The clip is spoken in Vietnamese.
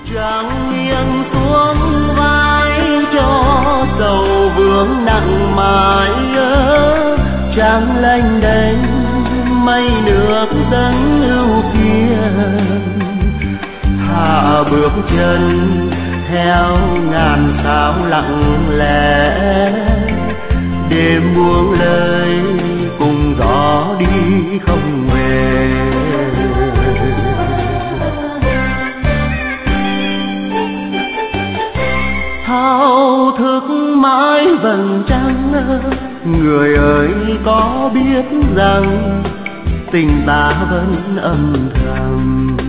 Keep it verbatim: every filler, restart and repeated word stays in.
Trăng nghiêng xuống vai cho sầu vương nặng mãi, trăng lênh đênh mây nước dâng lưu kia, hạ bước chân theo ngàn sao lặng lẽ, đêm buông lời cùng gió đi không về. Thao thức mãi vầng trăng, người ơi có biết rằng tình ta vẫn âm thầm